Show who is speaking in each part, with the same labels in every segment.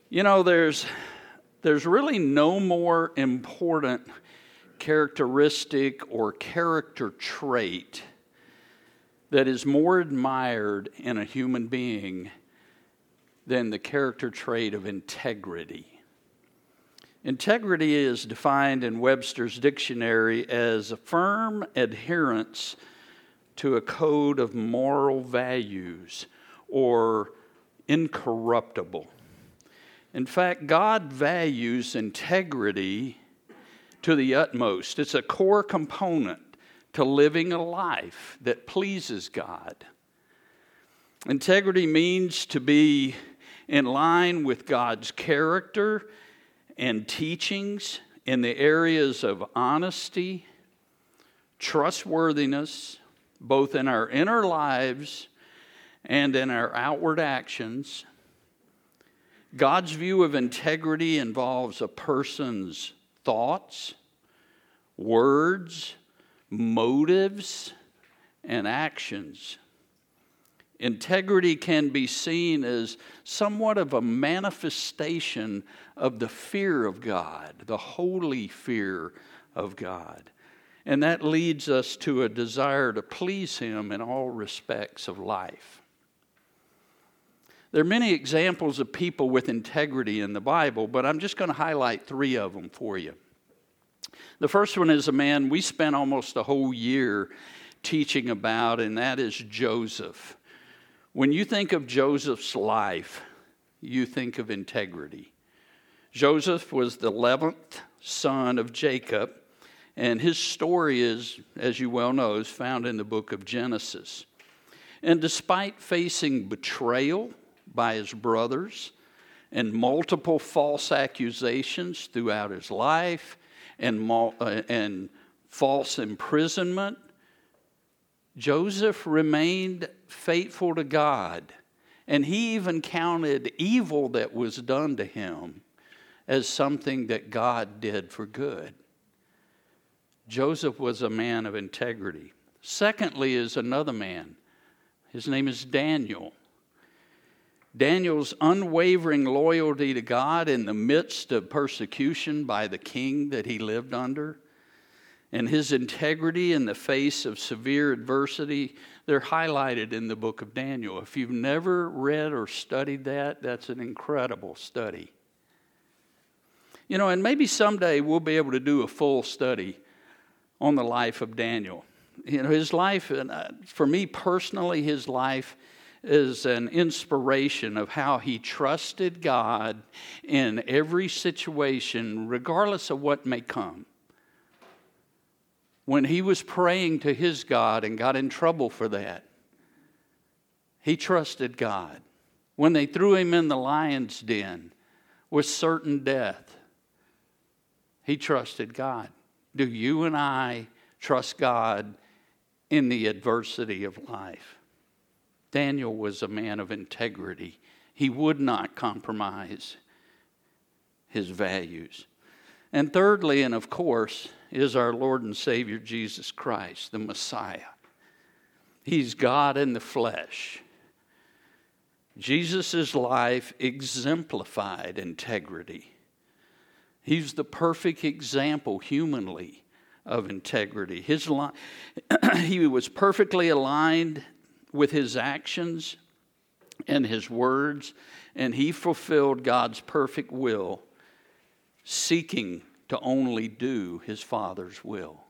Speaker 1: You know, there's really no more important characteristic or character trait that is more admired in a human being than the character trait of integrity. Integrity is defined in Webster's dictionary as a firm adherence to a code of moral values or incorruptible. In fact, God values integrity to the utmost. It's a core component to living a life that pleases God. Integrity means to be in line with God's character and teachings in the areas of honesty, trustworthiness, both in our inner lives and in our outward actions. God's view of integrity involves a person's thoughts, words, motives, and actions. Integrity can be seen as somewhat of a manifestation of the fear of God, the holy fear of God. And that leads us to a desire to please Him in all respects of life. There are many examples of people with integrity in the Bible, but I'm just going to highlight 3 of them for you. The first one is a man we spent almost a whole year teaching about, and that is Joseph. When you think of Joseph's life, you think of integrity. Joseph was the 11th son of Jacob, and his story is, as you well know, is found in the book of Genesis. And despite facing betrayal by his brothers and multiple false accusations throughout his life and false imprisonment, Joseph remained faithful to God, and he even counted evil that was done to him as something that God did for good. Joseph was a man of integrity. Secondly is another man. His name is Daniel. Daniel's unwavering loyalty to God in the midst of persecution by the king that he lived under, and his integrity in the face of severe adversity, they're highlighted in the book of Daniel. If you've never read or studied that, that's an incredible study. You know, and maybe someday we'll be able to do a full study on the life of Daniel. You know, his life, for me personally, his life is an inspiration of how he trusted God in every situation, regardless of what may come. When he was praying to his God and got in trouble for that, he trusted God. When they threw him in the lion's den with certain death, he trusted God. Do you and I trust God in the adversity of life? Daniel was a man of integrity. He would not compromise his values. And thirdly, and of course, is our Lord and Savior Jesus Christ, the Messiah. He's God in the flesh. Jesus' life exemplified integrity. He's the perfect example humanly of integrity. He was perfectly aligned with his actions and his words, and he fulfilled God's perfect will, seeking to only do his Father's will.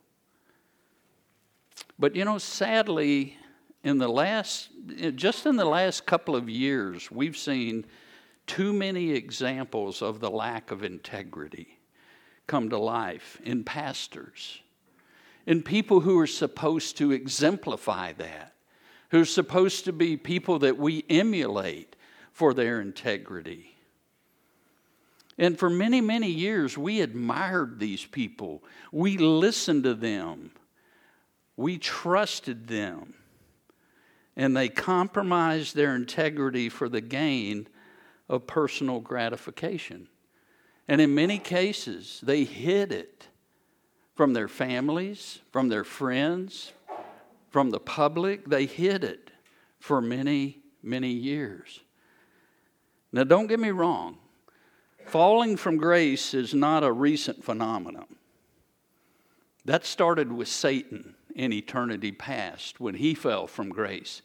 Speaker 1: But you know, sadly, just in the last couple of years, we've seen too many examples of the lack of integrity come to life in pastors, in people who are supposed to exemplify that, who are supposed to be people that we emulate for their integrity. And for many, many years, we admired these people. We listened to them. We trusted them. And they compromised their integrity for the gain of personal gratification. And in many cases, they hid it from their families, from their friends, from the public. They hid it for many, many years. Now, don't get me wrong. Falling from grace is not a recent phenomenon. That started with Satan in eternity past when he fell from grace.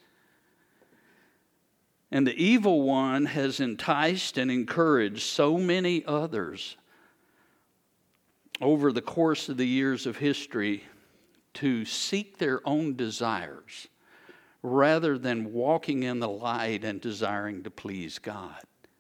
Speaker 1: And the evil one has enticed and encouraged so many others over the course of the years of history to seek their own desires rather than walking in the light and desiring to please God.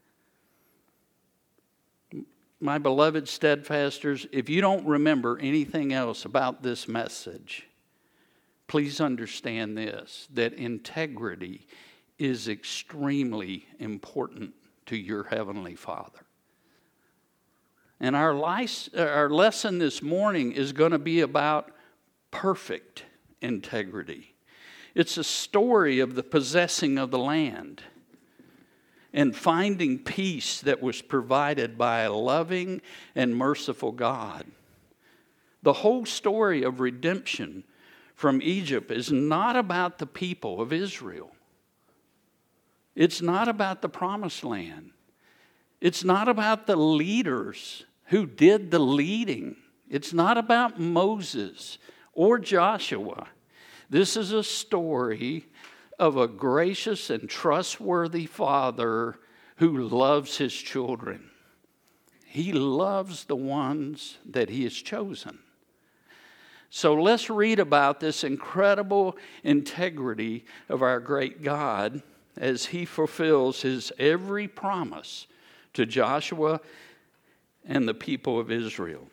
Speaker 1: My beloved steadfasters, if you don't remember anything else about this message, please understand this, that integrity is extremely important to your Heavenly Father. And our lesson this morning is going to be about perfect integrity. It's a story of the possessing of the land and finding peace that was provided by a loving and merciful God. The whole story of redemption from Egypt is not about the people of Israel. It's not about the promised land. It's not about the leaders who did the leading. It's not about Moses or Joshua. This is a story of a gracious and trustworthy Father who loves his children. He loves the ones that he has chosen. So let's read about this incredible integrity of our great God as he fulfills his every promise to Joshua and the people of Israel.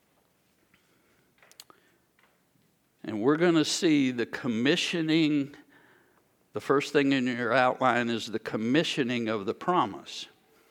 Speaker 1: And we're going to see the commissioning. The first thing in your outline is the commissioning of the promise.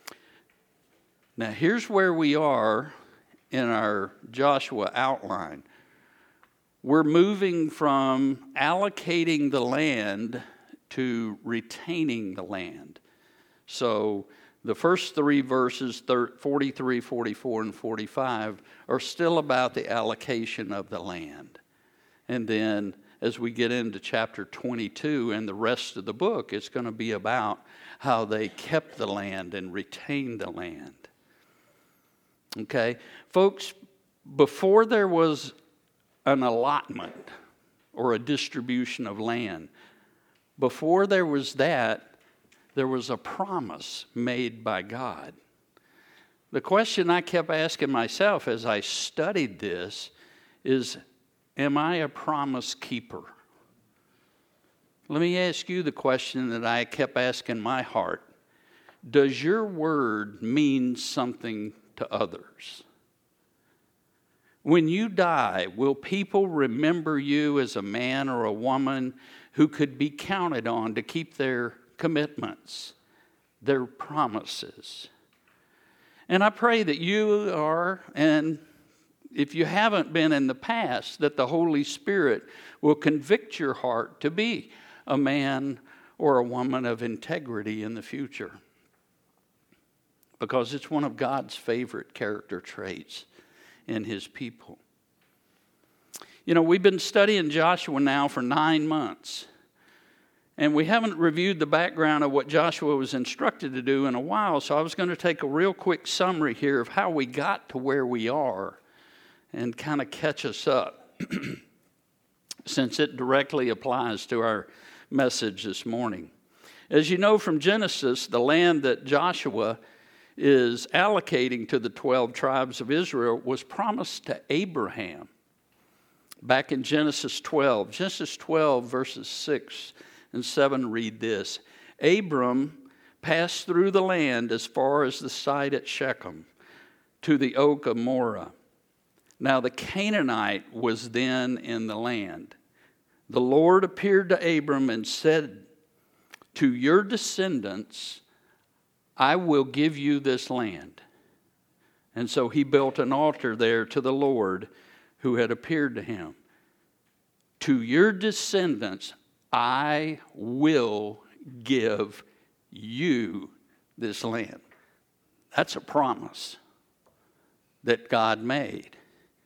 Speaker 1: Now, here's where we are in our Joshua outline. We're moving from allocating the land to retaining the land. So the first three verses, 43, 44, and 45, are still about the allocation of the land. And then as we get into chapter 22 and the rest of the book, it's going to be about how they kept the land and retained the land. Okay? Folks, before there was an allotment or a distribution of land, before there was that, there was a promise made by God. The question I kept asking myself as I studied this is, am I a promise keeper? Let me ask you the question that I kept asking my heart. Does your word mean something to others? When you die, will people remember you as a man or a woman who could be counted on to keep their commitments, their promises? And I pray that you are, and if you haven't been in the past, that the Holy Spirit will convict your heart to be a man or a woman of integrity in the future. Because it's one of God's favorite character traits in his people. You know, we've been studying Joshua now for 9 months. And we haven't reviewed the background of what Joshua was instructed to do in a while. So I was going to take a real quick summary here of how we got to where we are and kind of catch us up, since it directly applies to our message this morning. As you know from Genesis, the land that Joshua is allocating to the 12 tribes of Israel was promised to Abraham. Back in Genesis 12. Genesis 12 verses 6 and 7 read this. Abram passed through the land as far as the site at Shechem to the oak of Moreh. Now the Canaanite was then in the land. The Lord appeared to Abram and said, to your descendants, I will give you this land. And so he built an altar there to the Lord who had appeared to him. To your descendants, I will give you this land. That's a promise that God made.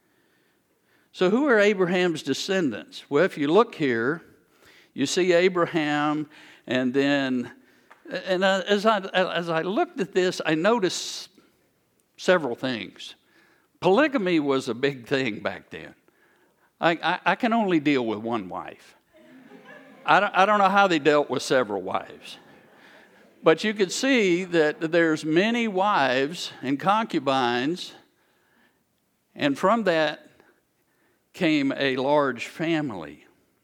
Speaker 1: So who are Abraham's descendants? Well, if you look here, you see Abraham, and then, as I looked at this, I noticed several things. Polygamy was a big thing back then. I can only deal with one wife. I don't know how they dealt with several wives. But you could see that there's many wives and concubines, and from that came a large family.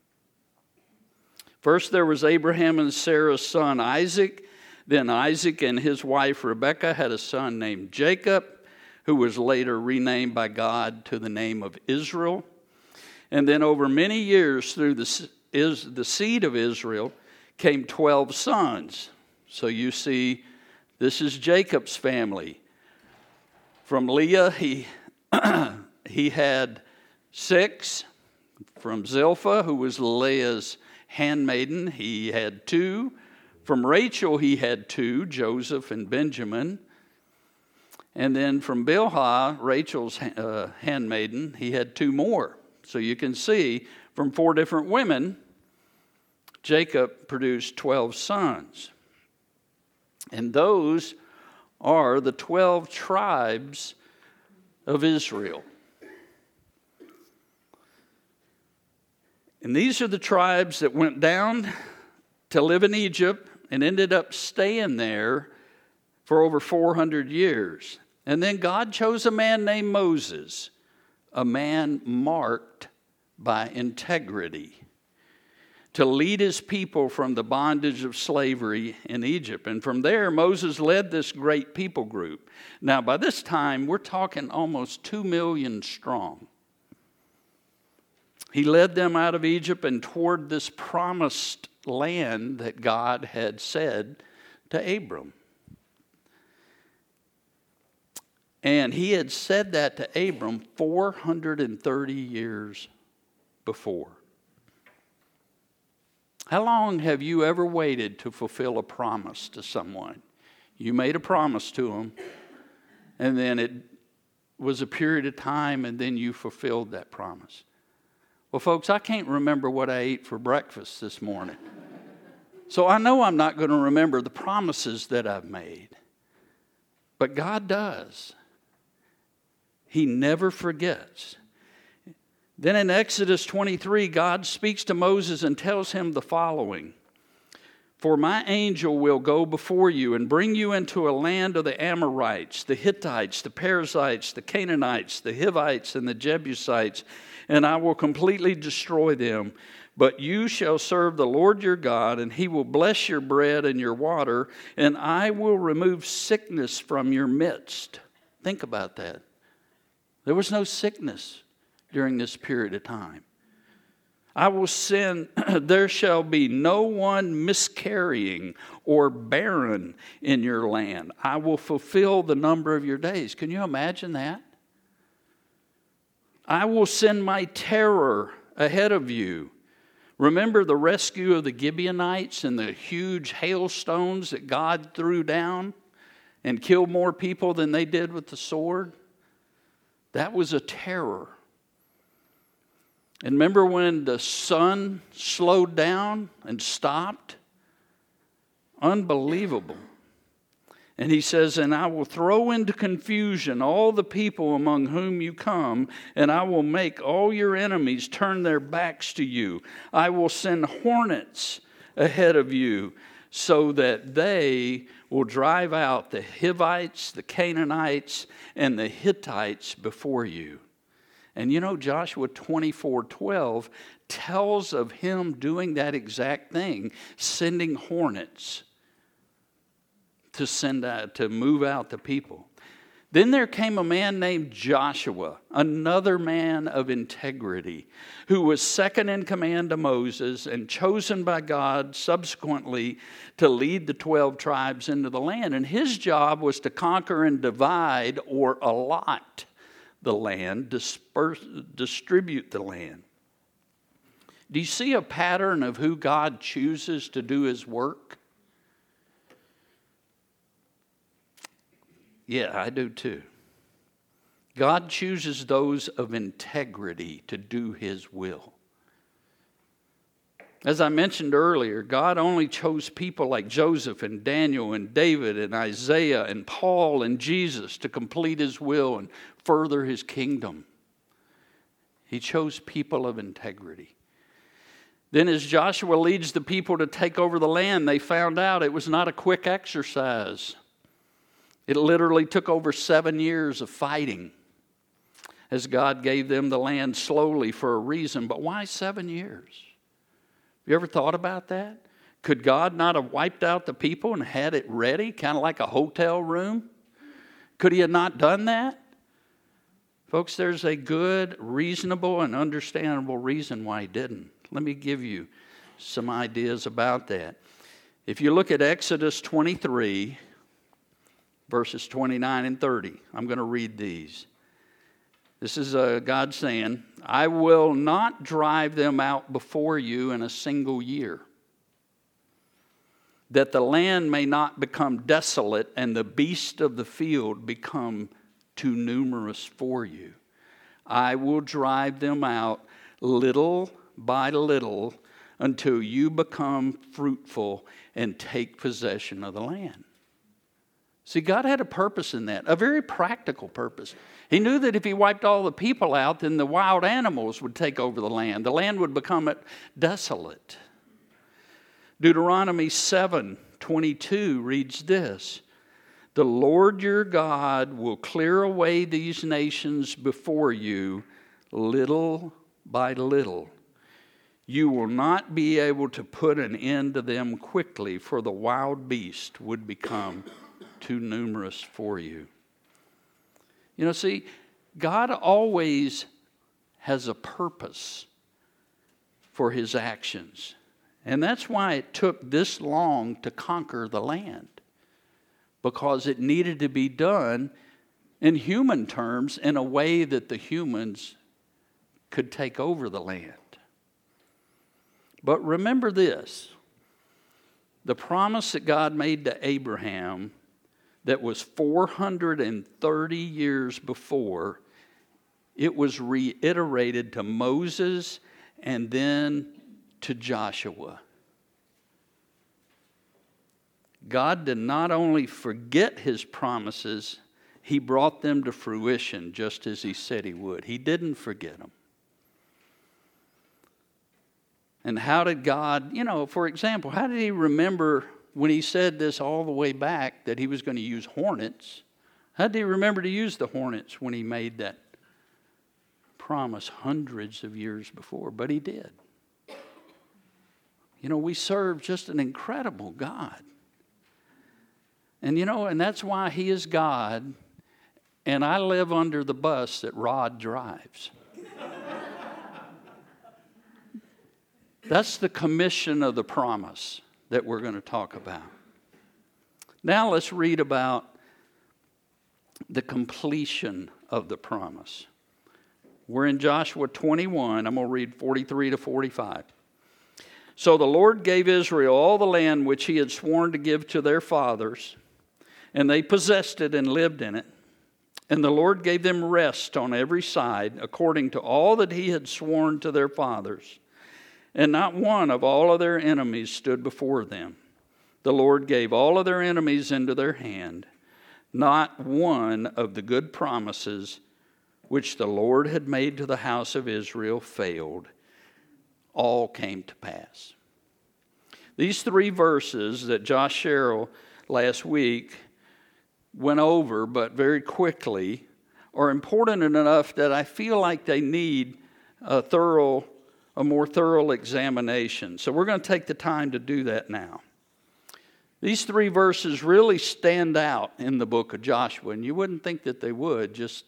Speaker 1: First there was Abraham and Sarah's son Isaac. Then Isaac and his wife Rebekah had a son named Jacob, who was later renamed by God to the name of Israel. And then over many years through the seed of Israel came 12 sons. So you see, this is Jacob's family. From Leah, he had 6. From Zilpah, who was Leah's handmaiden, he had 2. From Rachel, he had 2, Joseph and Benjamin. And then from Bilhah, Rachel's handmaiden, he had 2 more. So you can see, from 4 different women, Jacob produced 12 sons. And those are the 12 tribes of Israel. And these are the tribes that went down to live in Egypt and ended up staying there for over 400 years. And then God chose a man named Moses, a man marked by integrity, to lead his people from the bondage of slavery in Egypt. And from there, Moses led this great people group. Now, by this time, we're talking almost 2 million strong. He led them out of Egypt and toward this promised land that God had said to Abram. And he had said that to Abram 430 years before. How long have you ever waited to fulfill a promise to someone? You made a promise to them, and then it was a period of time, and then you fulfilled that promise. Well, folks, I can't remember what I ate for breakfast this morning. So I know I'm not going to remember the promises that I've made. But God does. He never forgets. Then in Exodus 23, God speaks to Moses and tells him the following. For my angel will go before you and bring you into a land of the Amorites, the Hittites, the Perizzites, the Canaanites, the Hivites, and the Jebusites, and I will completely destroy them. But you shall serve the Lord your God, and he will bless your bread and your water, and I will remove sickness from your midst. Think about that. There was no sickness during this period of time. I will send, there shall be no one miscarrying or barren in your land. I will fulfill the number of your days. Can you imagine that? I will send my terror ahead of you. Remember the rescue of the Gibeonites and the huge hailstones that God threw down and killed more people than they did with the sword? That was a terror. And remember when the sun slowed down and stopped? Unbelievable. And he says, and I will throw into confusion all the people among whom you come, and I will make all your enemies turn their backs to you. I will send hornets ahead of you so that they will drive out the Hivites, the Canaanites, and the Hittites before you. And you know, Joshua 24:12 tells of him doing that exact thing, sending hornets to move out the people. Then there came a man named Joshua, another man of integrity, who was second in command to Moses and chosen by God subsequently to lead the 12 tribes into the land. And his job was to conquer and divide or allot the land, distribute the land. Do you see a pattern of who God chooses to do his work? Yeah, I do too. God chooses those of integrity to do his will. As I mentioned earlier, God only chose people like Joseph and Daniel and David and Isaiah and Paul and Jesus to complete his will and further his kingdom. He chose people of integrity. Then as Joshua leads the people to take over the land, they found out it was not a quick exercise. It literally took over 7 years of fighting as God gave them the land slowly for a reason. But why 7 years? Have you ever thought about that? Could God not have wiped out the people and had it ready, kind of like a hotel room? Could he have not done that? Folks, there's a good, reasonable, and understandable reason why he didn't. Let me give you some ideas about that. If you look at Exodus 23, verses 29 and 30, I'm going to read these. This is God saying, I will not drive them out before you in a single year, that the land may not become desolate and the beasts of the field become too numerous for you. I will drive them out little by little until you become fruitful and take possession of the land. See, God had a purpose in that, a very practical purpose. He knew that if he wiped all the people out, then the wild animals would take over the land. The land would become desolate. Deuteronomy 7:22 reads this, the Lord your God will clear away these nations before you little by little. You will not be able to put an end to them quickly, for the wild beast would become too numerous for you. You know, see, God always has a purpose for his actions. And that's why it took this long to conquer the land. Because it needed to be done in human terms in a way that the humans could take over the land. But remember this, the promise that God made to Abraham that was 430 years before, it was reiterated to Moses and then to Joshua. God did not only forget his promises, he brought them to fruition just as he said he would. He didn't forget them. And how did God, for example, how did he remember when he said this all the way back that he was going to use hornets? How did he remember to use the hornets when he made that promise hundreds of years before? But he did. We serve just an incredible God. And that's why he is God, and I live under the bus that Rod drives. That's the commission of the promise that we're going to talk about. Now let's read about the completion of the promise. We're in Joshua 21. I'm going to read 43 to 45. So the Lord gave Israel all the land which he had sworn to give to their fathers, and they possessed it and lived in it. And the Lord gave them rest on every side, according to all that he had sworn to their fathers. And not one of all of their enemies stood before them. The Lord gave all of their enemies into their hand. Not one of the good promises which the Lord had made to the house of Israel failed. All came to pass. These 3 verses that Josh Sherrill last week went over, but very quickly, are important enough that I feel like they need a more thorough examination. So we're going to take the time to do that now. These 3 verses really stand out in the book of Joshua, and you wouldn't think that they would, just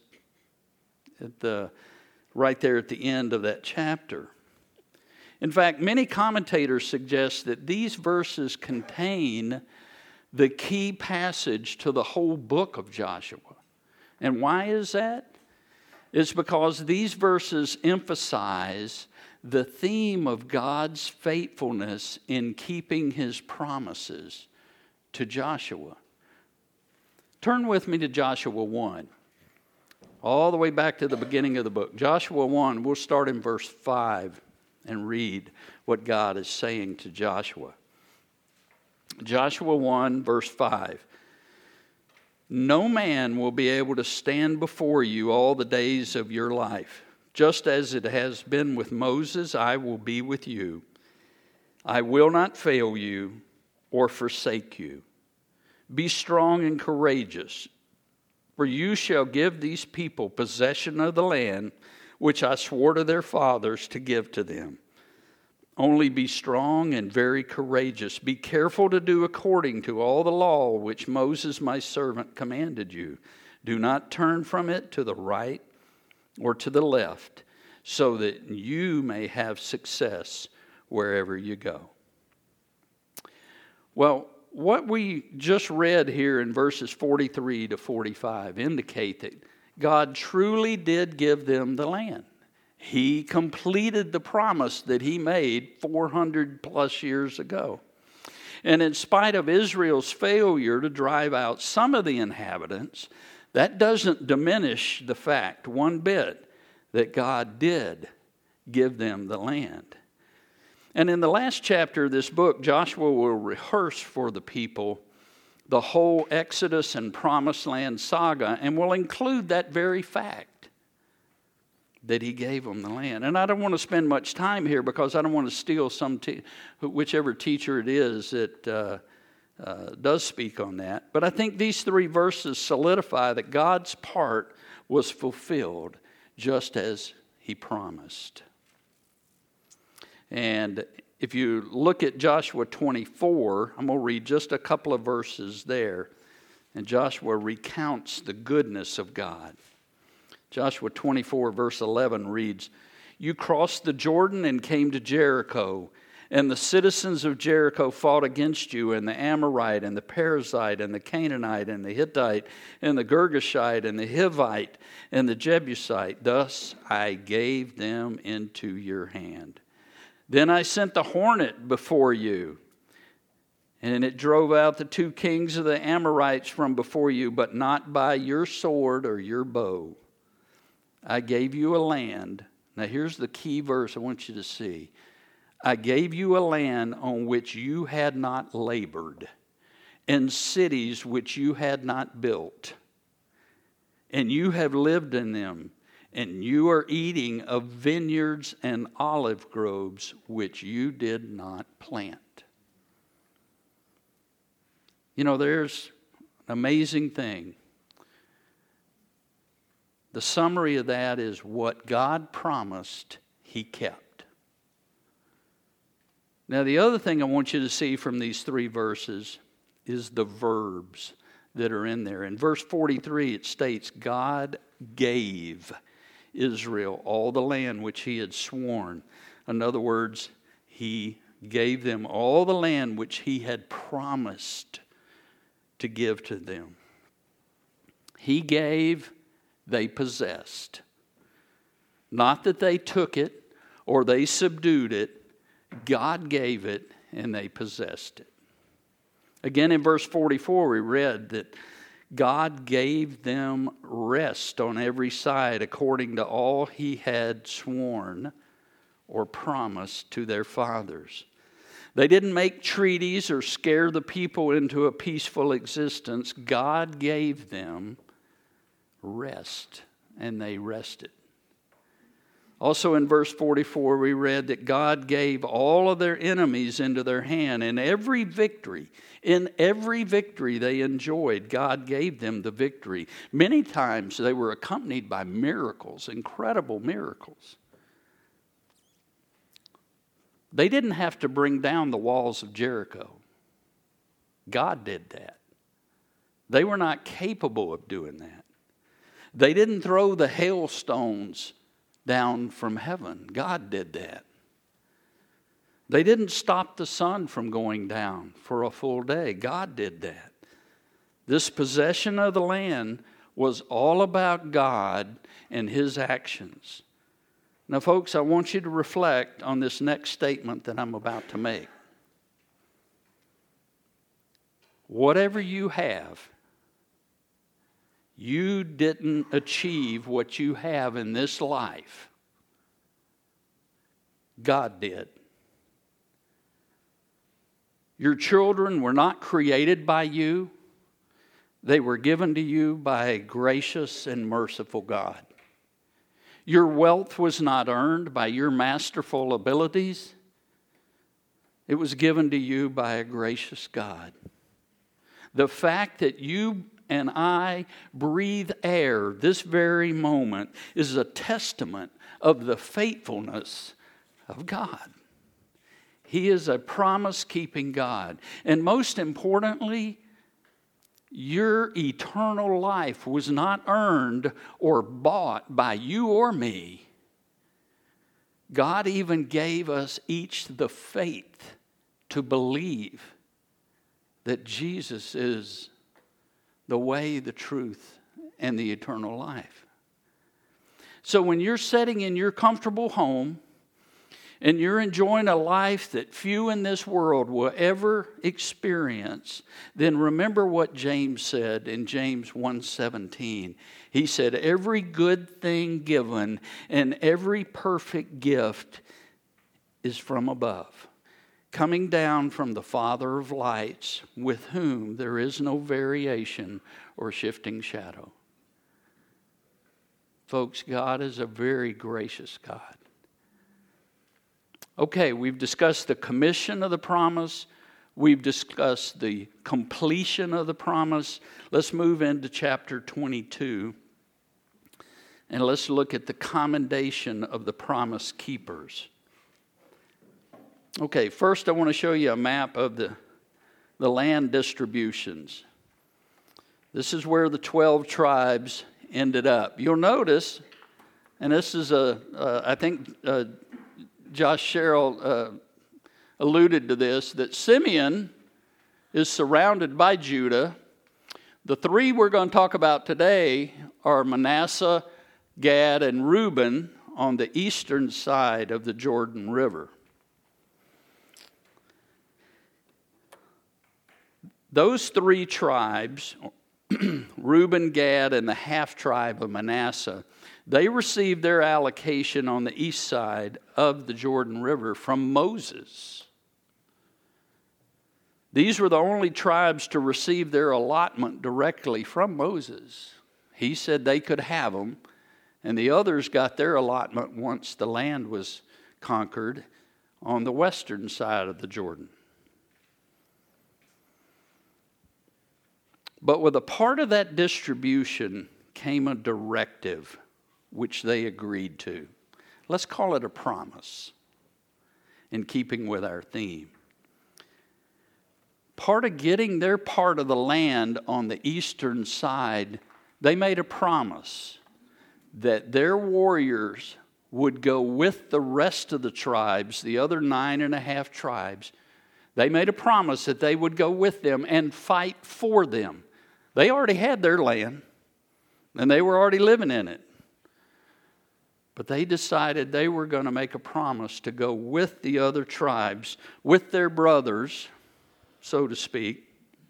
Speaker 1: right there at the end of that chapter. In fact, many commentators suggest that these verses contain the key passage to the whole book of Joshua. And why is that? It's because these verses emphasize the theme of God's faithfulness in keeping his promises to Joshua. Turn with me to Joshua 1, all the way back to the beginning of the book. Joshua 1, we'll start in verse 5 and read what God is saying to Joshua. Joshua 1, verse 5. No man will be able to stand before you all the days of your life. Just as it has been with Moses, I will be with you. I will not fail you or forsake you. Be strong and courageous, for you shall give these people possession of the land which I swore to their fathers to give to them. Only be strong and very courageous. Be careful to do according to all the law which Moses my servant commanded you. Do not turn from it to the right or to the left, so that you may have success wherever you go. Well, what we just read here in verses 43 to 45 indicate that God truly did give them the land. He completed the promise that he made 400 plus years ago. And in spite of Israel's failure to drive out some of the inhabitants, that doesn't diminish the fact one bit that God did give them the land. And in the last chapter of this book, Joshua will rehearse for the people the whole Exodus and Promised Land saga, and will include that very fact that he gave them the land. And I don't want to spend much time here because I don't want to steal whichever teacher it is that does speak on that. But I think these three verses solidify that God's part was fulfilled just as he promised. And if you look at Joshua 24, I'm going to read just a couple of verses there. And Joshua recounts the goodness of God. Joshua 24, verse 11 reads, You crossed the Jordan and came to Jericho, and the citizens of Jericho fought against you, and the Amorite, and the Perizzite, and the Canaanite, and the Hittite, and the Girgashite, and the Hivite, and the Jebusite. Thus I gave them into your hand. Then I sent the hornet before you, and it drove out the 2 kings of the Amorites from before you, but not by your sword or your bow. I gave you a land. Now here's the key verse I want you to see. I gave you a land on which you had not labored, and cities which you had not built. And you have lived in them, and you are eating of vineyards and olive groves which you did not plant. You know, there's an amazing thing. The summary of that is what God promised, he kept. Now, the other thing I want you to see from these 3 verses is the verbs that are in there. In verse 43, it states, God gave Israel all the land which he had sworn. In other words, he gave them all the land which he had promised to give to them. He gave, they possessed. Not that they took it or they subdued it. God gave it and they possessed it. Again, in verse 44, we read that God gave them rest on every side according to all he had sworn or promised to their fathers. They didn't make treaties or scare the people into a peaceful existence. God gave them rest, and they rested. Also in verse 44, we read that God gave all of their enemies into their hand. In every victory they enjoyed, God gave them the victory. Many times they were accompanied by miracles, incredible miracles. They didn't have to bring down the walls of Jericho. God did that. They were not capable of doing that. They didn't throw the hailstones down from heaven. God did that. They didn't stop the sun from going down for a full day. God did that. This possession of the land was all about God and his actions. Now, folks, I want you to reflect on this next statement that I'm about to make. Whatever you have, you didn't achieve what you have in this life God did. Your children were not created by you. They were given to you by a gracious and merciful God. Your wealth was not earned by your masterful abilities. It was given to you by a gracious God. The fact that you and I breathe air this very moment is a testament of the faithfulness of God. He is a promise-keeping God. And most importantly, your eternal life was not earned or bought by you or me. God even gave us each the faith to believe that Jesus is the way, the truth, and the eternal life. So when you're sitting in your comfortable home and you're enjoying a life that few in this world will ever experience, then remember what James said in James 1:17. He said, every good thing given and every perfect gift is from above, coming down from the Father of lights, with whom there is no variation or shifting shadow. Folks, God is a very gracious God. Okay, we've discussed the commission of the promise. We've discussed the completion of the promise. Let's move into chapter 22. And let's look at the commendation of the promise keepers. Okay, first I want to show you a map of the land distributions. This is where the 12 tribes ended up. You'll notice, and this is I think Josh Sherrill alluded to this, that Simeon is surrounded by Judah. The three we're going to talk about today are Manasseh, Gad, and Reuben on the eastern side of the Jordan River. Those three tribes, Reuben, Gad, and the half-tribe of Manasseh, they received their allocation on the east side of the Jordan River from Moses. These were the only tribes to receive their allotment directly from Moses. He said they could have them, and the others got their allotment once the land was conquered on the western side of the Jordan. But with a part of that distribution came a directive which they agreed to. Let's call it a promise, in keeping with our theme. Part of getting their part of the land on the eastern side, they made a promise that their warriors would go with the rest of the tribes, the other 9.5 tribes. They made a promise that they would go with them and fight for them. They already had their land, and they were already living in it. But they decided they were going to make a promise to go with the other tribes, with their brothers, so to speak,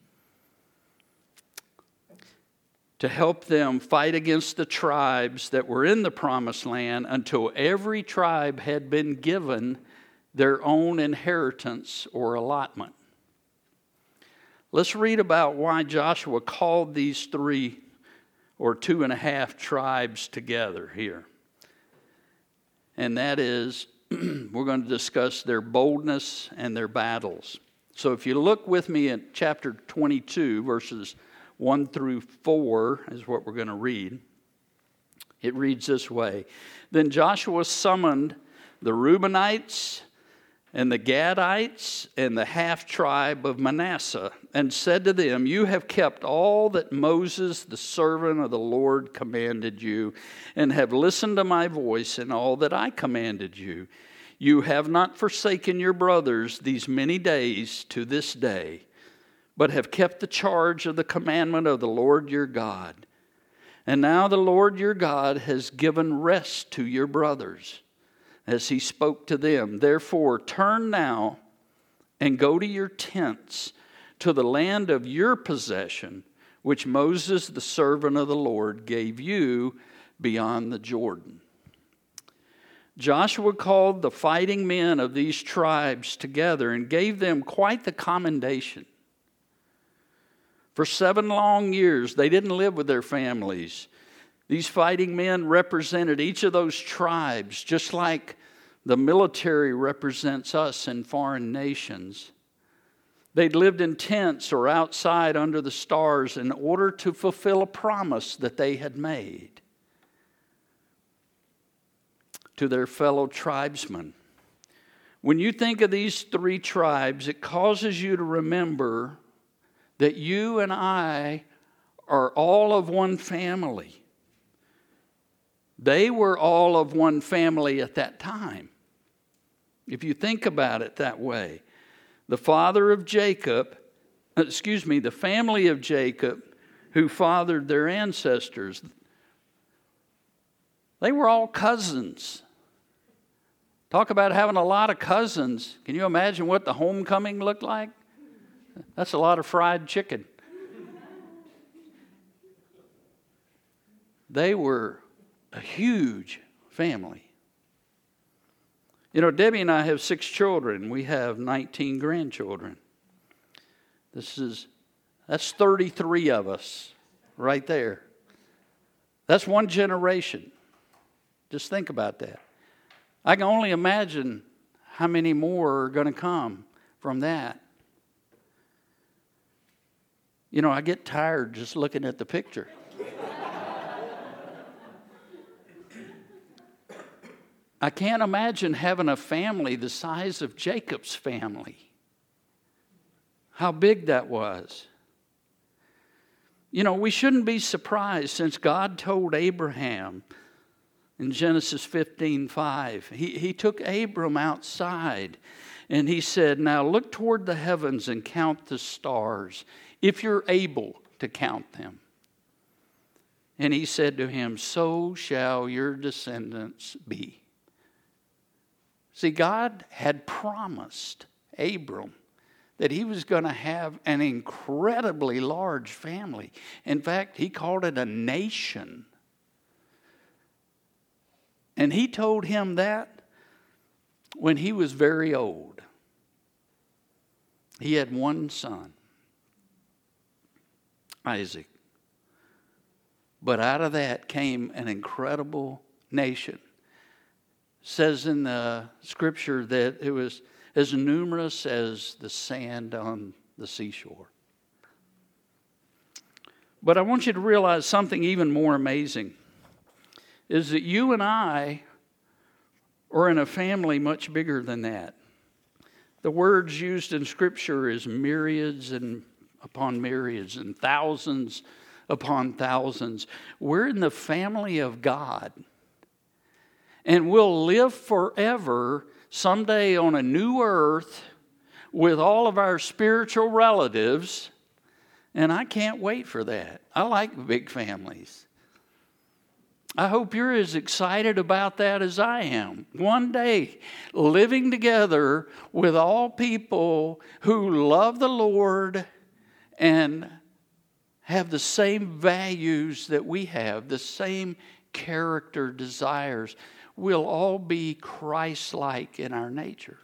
Speaker 1: to help them fight against the tribes that were in the promised land until every tribe had been given their own inheritance or allotment. Let's read about why Joshua called these 3 or 2.5 tribes together here. And that is, we're going to discuss their boldness and their battles. So if you look with me at chapter 22, verses 1 through 4 is what we're going to read. It reads this way. Then Joshua summoned the Reubenites and the Gadites and the half-tribe of Manasseh, and said to them, you have kept all that Moses, the servant of the Lord, commanded you, and have listened to my voice in all that I commanded you. You have not forsaken your brothers these many days to this day, but have kept the charge of the commandment of the Lord your God. And now the Lord your God has given rest to your brothers, as he spoke to them. Therefore, turn now and go to your tents, to the land of your possession, which Moses, the servant of the Lord, gave you beyond the Jordan. Joshua called the fighting men of these tribes together and gave them quite the commendation. For 7 long years, they didn't live with their families. These fighting men represented each of those tribes, just like the military represents us in foreign nations. They'd lived in tents or outside under the stars in order to fulfill a promise that they had made to their fellow tribesmen. When you think of these 3 tribes, it causes you to remember that you and I are all of one family. They were all of one family at that time. If you think about it that way, the family of Jacob, who fathered their ancestors, they were all cousins. Talk about having a lot of cousins. Can you imagine what the homecoming looked like? That's a lot of fried chicken. They were a huge family. You know, Debbie and I have 6 children. We have 19 grandchildren. That's 33 of us right there. That's one generation. Just think about that. I can only imagine how many more are going to come from that. You know, I get tired just looking at the picture. I can't imagine having a family the size of Jacob's family. How big that was. You know, we shouldn't be surprised since God told Abraham in Genesis 15:5. He took Abram outside and he said, now look toward the heavens and count the stars, if you're able to count them. And he said to him, so shall your descendants be. See, God had promised Abram that he was going to have an incredibly large family. In fact, he called it a nation. And he told him that when he was very old. He had one son, Isaac. But out of that came an incredible nation. Says in the scripture that it was as numerous as the sand on the seashore. But I want you to realize something even more amazing is that you and I are in a family much bigger than that. The words used in scripture is myriads and upon myriads and thousands upon thousands. We're in the family of God. And we'll live forever someday on a new earth with all of our spiritual relatives. And I can't wait for that. I like big families. I hope you're as excited about that as I am. One day, living together with all people who love the Lord and have the same values that we have, the same character desires. We'll all be Christ-like in our nature.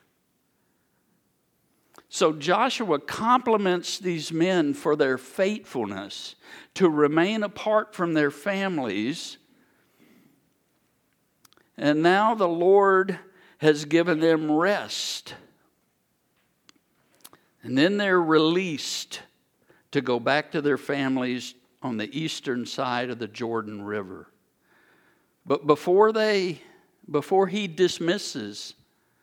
Speaker 1: So Joshua compliments these men for their faithfulness to remain apart from their families. And now the Lord has given them rest. And then they're released to go back to their families on the eastern side of the Jordan River. But before he dismisses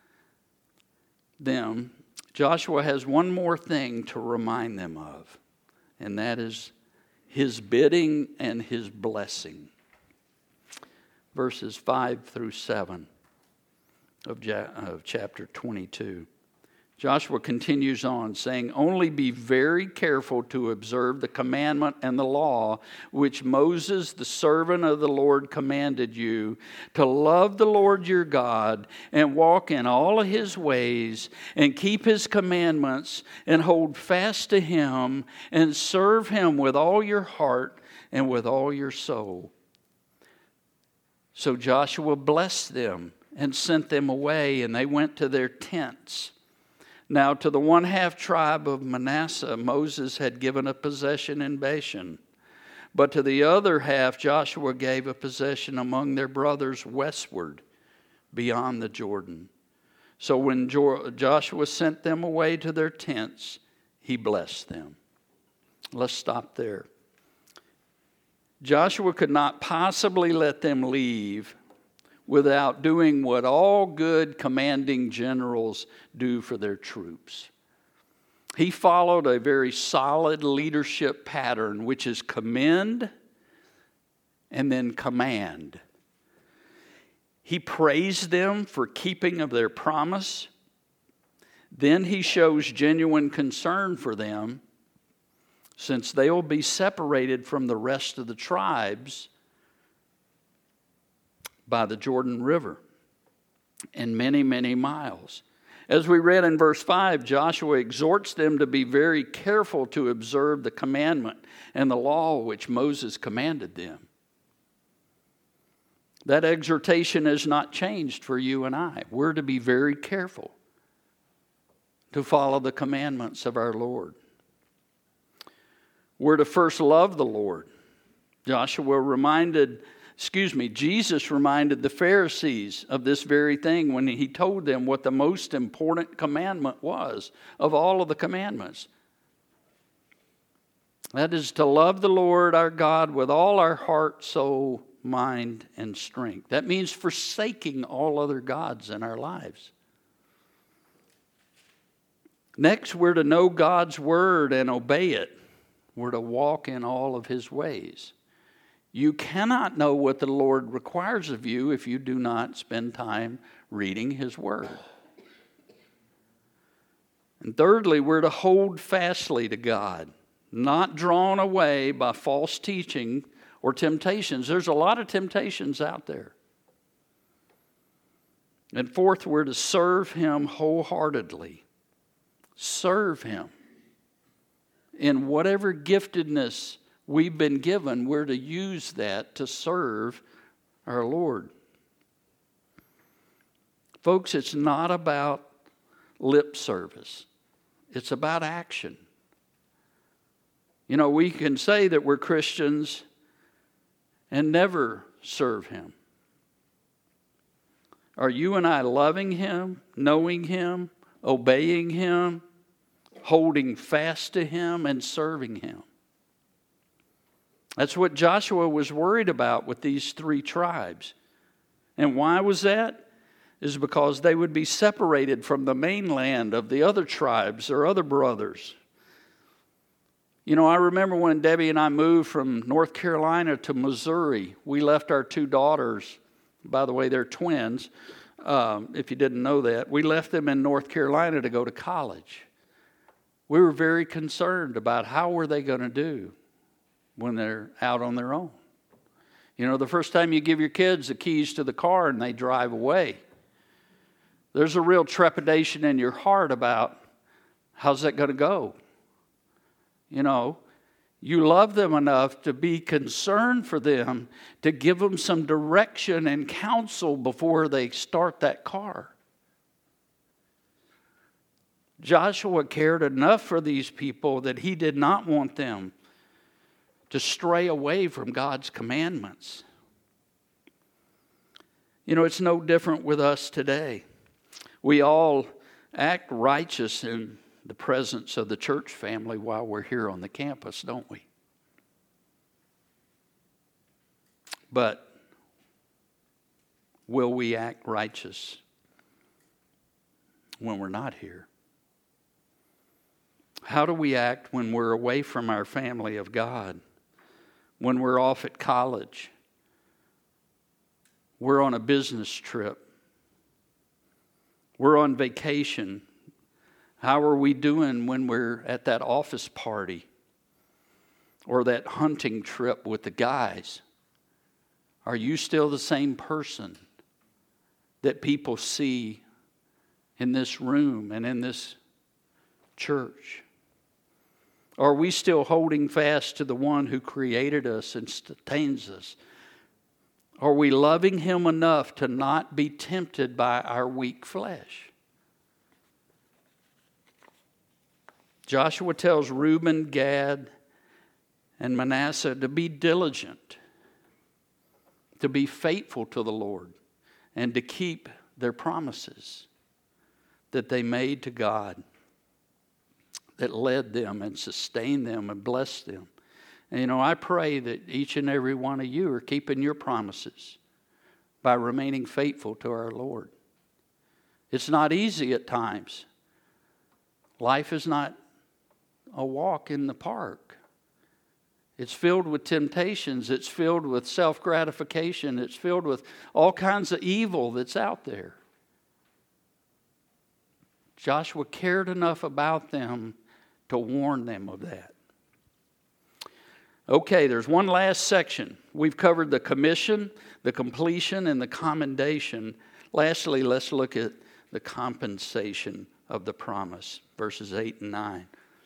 Speaker 1: them, Joshua has one more thing to remind them of, and that is his bidding and his blessing. Verses 5 through 7 of chapter 22. Joshua continues on saying, only be very careful to observe the commandment and the law which Moses, the servant of the Lord, commanded you, to love the Lord your God and walk in all of his ways and keep his commandments and hold fast to him and serve him with all your heart and with all your soul. So Joshua blessed them and sent them away, and they went to their tents. Now to the 1/2 tribe of Manasseh, Moses had given a possession in Bashan. But to the other half, Joshua gave a possession among their brothers westward, beyond the Jordan. So when Joshua sent them away to their tents, he blessed them. Let's stop there. Joshua could not possibly let them leave without doing what all good commanding generals do for their troops. He followed a very solid leadership pattern, which is commend and then command. He praised them for keeping of their promise. Then he shows genuine concern for them, since they will be separated from the rest of the tribes by the Jordan River and many, many miles. As we read in verse 5, Joshua exhorts them to be very careful to observe the commandment and the law which Moses commanded them. That exhortation has not changed for you and I. We're to be very careful to follow the commandments of our Lord. We're to first love the Lord. Jesus reminded the Pharisees of this very thing when he told them what the most important commandment was of all of the commandments. That is to love the Lord our God with all our heart, soul, mind, and strength. That means forsaking all other gods in our lives. Next, we're to know God's word and obey it. We're to walk in all of his ways. You cannot know what the Lord requires of you if you do not spend time reading his word. And thirdly, we're to hold fastly to God, not drawn away by false teaching or temptations. There's a lot of temptations out there. And fourth, we're to serve him wholeheartedly. Serve him. In whatever giftedness we've been given, we're to use that to serve our Lord. Folks, it's not about lip service. It's about action. You know, we can say that we're Christians and never serve him. Are you and I loving him, knowing him, obeying him, holding fast to him, and serving him? That's what Joshua was worried about with these 3 tribes. And why was that? Is because they would be separated from the mainland of the other tribes, their other brothers. You know, I remember when Debbie and I moved from North Carolina to Missouri, we left our 2 daughters. By the way, they're twins, if you didn't know that. We left them in North Carolina to go to college. We were very concerned about how were they going to do when they're out on their own. You know, the first time you give your kids the keys to the car and they drive away, there's a real trepidation in your heart about how's that going to go. You know, you love them enough to be concerned for them, to give them some direction and counsel before they start that car. Joshua cared enough for these people that he did not want them to stray away from God's commandments. You know, it's no different with us today. We all act righteous in the presence of the church family while we're here on the campus, don't we? But will we act righteous when we're not here? How do we act when we're away from our family of God? When we're off at college? We're on a business trip. We're on vacation. How are we doing when we're at that office party or that hunting trip with the guys? Are you still the same person that people see in this room and in this church? Are we still holding fast to the one who created us and sustains us? Are we loving Him enough to not be tempted by our weak flesh? Joshua tells Reuben, Gad, and Manasseh to be diligent, to be faithful to the Lord, and to keep their promises that they made to God, that led them and sustained them and blessed them. And I pray that each and every one of you are keeping your promises by remaining faithful to our Lord. It's not easy at times. Life is not a walk in the park. It's filled with temptations. It's filled with self-gratification. It's filled with all kinds of evil that's out there. Joshua cared enough about them to warn them of that. Okay, there's one last section. We've covered the commission, the completion, and the commendation. Lastly, let's look at the compensation of the promise, verses 8 and 9.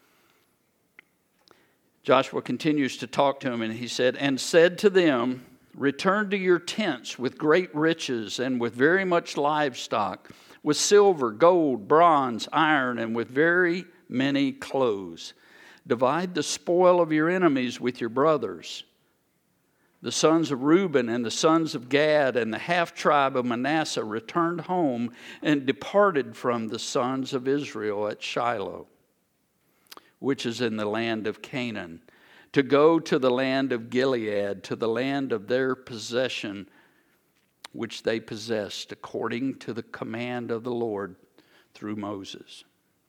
Speaker 1: Joshua continues to talk to him, and he said, "And said to them, return to your tents with great riches and with very much livestock, with silver, gold, bronze, iron, and with very many clothes. Divide the spoil of your enemies with your brothers." The sons of Reuben and the sons of Gad and the half-tribe of Manasseh returned home and departed from the sons of Israel at Shiloh, which is in the land of Canaan, to go to the land of Gilead, to the land of their possession, which they possessed, according to the command of the Lord through Moses.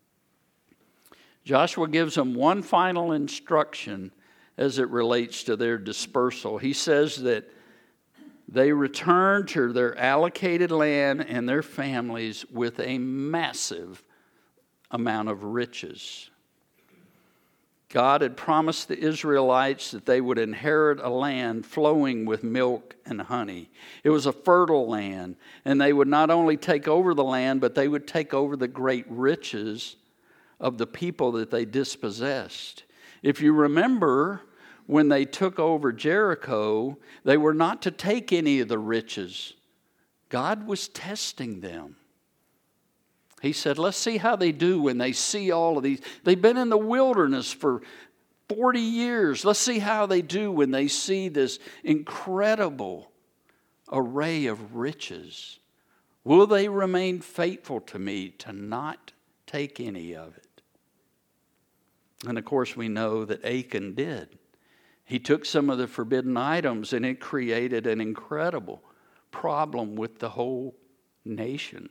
Speaker 1: Joshua gives them one final instruction as it relates to their dispersal. He says that they return to their allocated land and their families with a massive amount of riches. God had promised the Israelites that they would inherit a land flowing with milk and honey. It was a fertile land, and they would not only take over the land, but they would take over the great riches of the people that they dispossessed. If you remember, when they took over Jericho, they were not to take any of the riches. God was testing them. He said, let's see how they do when they see all of these. They've been in the wilderness for 40 years. Let's see how they do when they see this incredible array of riches. Will they remain faithful to me to not take any of it? And of course, we know that Achan did. He took some of the forbidden items, and it created an incredible problem with the whole nation.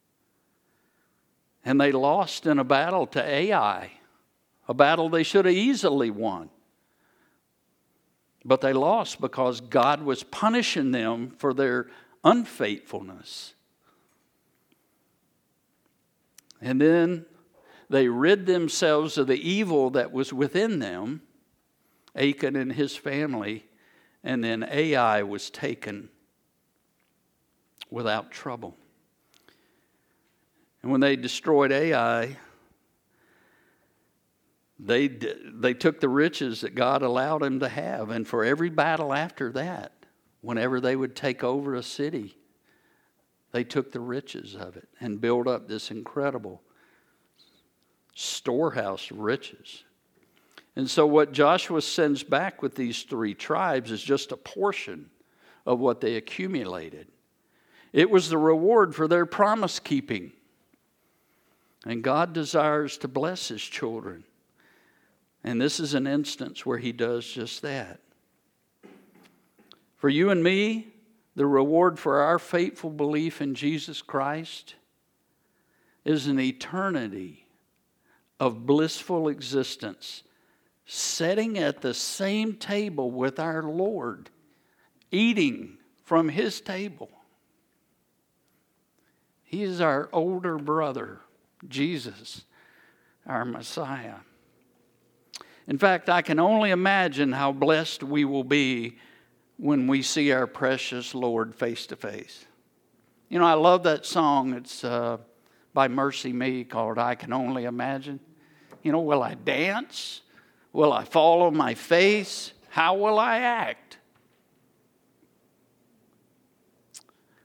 Speaker 1: And they lost in a battle to Ai, a battle they should have easily won. But they lost because God was punishing them for their unfaithfulness. And then they rid themselves of the evil that was within them, Achan and his family, and then Ai was taken without trouble. And when they destroyed Ai, they took the riches that God allowed them to have. And for every battle after that, whenever they would take over a city, they took the riches of it and built up this incredible storehouse of riches. And so what Joshua sends back with these three tribes is just a portion of what they accumulated. It was the reward for their promise keeping. And God desires to bless His children. And this is an instance where He does just that. For you and me, the reward for our faithful belief in Jesus Christ is an eternity of blissful existence, sitting at the same table with our Lord, eating from His table. He is our older brother, Jesus, our Messiah. In fact, I can only imagine how blessed we will be when we see our precious Lord face to face. You know, I love that song. It's by Mercy Me called I Can Only Imagine. You know, will I dance? Will I fall on my face? How will I act?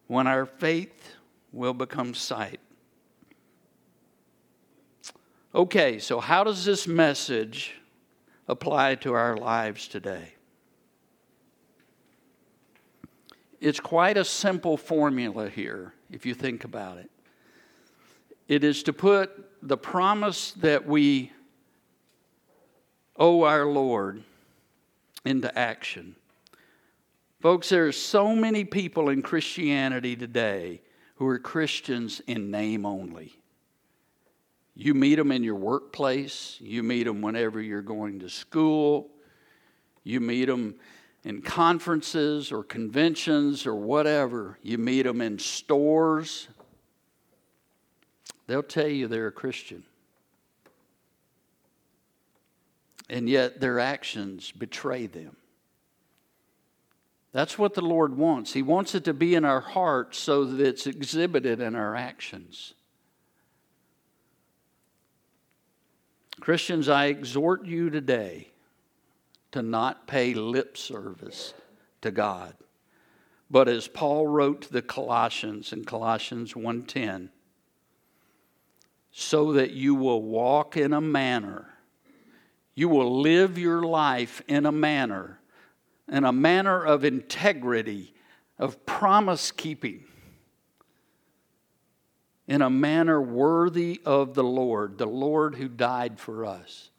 Speaker 1: when our faith will become sight. Okay, so how does this message apply to our lives today? It's quite a simple formula here, if you think about it. It is to put the promise that we owe our Lord into action. Folks, there are so many people in Christianity today who are Christians in name only. You meet them in your workplace. You meet them whenever you're going to school. You meet them in conferences or conventions or whatever. You meet them in stores. They'll tell you they're a Christian. And yet their actions betray them. That's what the Lord wants. He wants it to be in our hearts so that it's exhibited in our actions. Christians, I exhort you today to not pay lip service to God. But as Paul wrote to the Colossians in Colossians 1:10, so that you will walk in a manner, you will live your life in a manner of integrity, of promise keeping, in a manner worthy of the Lord who died for us.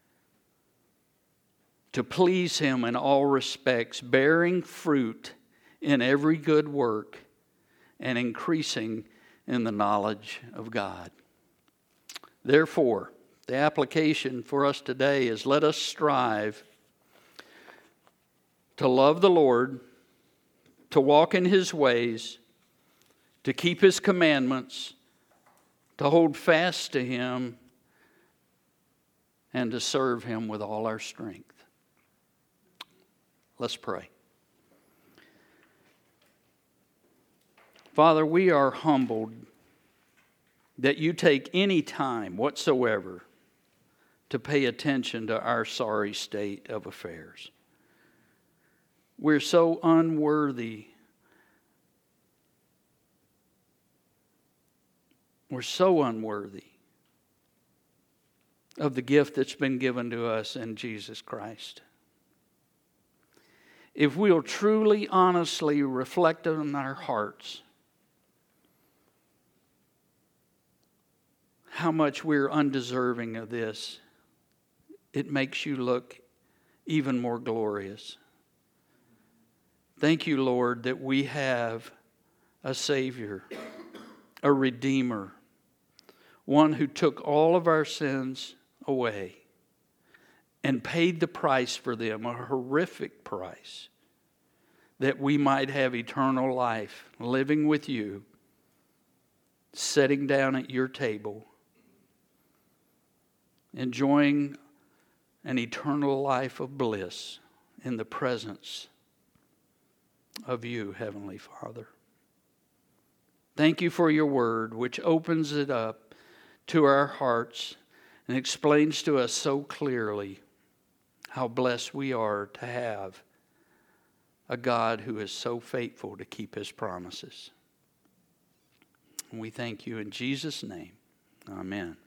Speaker 1: To please Him in all respects, bearing fruit in every good work and increasing in the knowledge of God. Therefore, the application for us today is let us strive to love the Lord, to walk in His ways, to keep His commandments, to hold fast to Him, and to serve Him with all our strength. Let's pray. Father, we are humbled that you take any time whatsoever to pay attention to our sorry state of affairs. We're so unworthy. We're so unworthy of the gift that's been given to us in Jesus Christ. If we'll truly, honestly reflect on our hearts how much we're undeserving of this, it makes you look even more glorious. Thank you, Lord, that we have a Savior, a Redeemer, one who took all of our sins away and paid the price for them, a horrific price, that we might have eternal life, living with you, sitting down at your table, enjoying an eternal life of bliss in the presence of you, Heavenly Father. Thank you for your word, which opens it up to our hearts and explains to us so clearly how blessed we are to have a God who is so faithful to keep His promises. And we thank you in Jesus' name. Amen.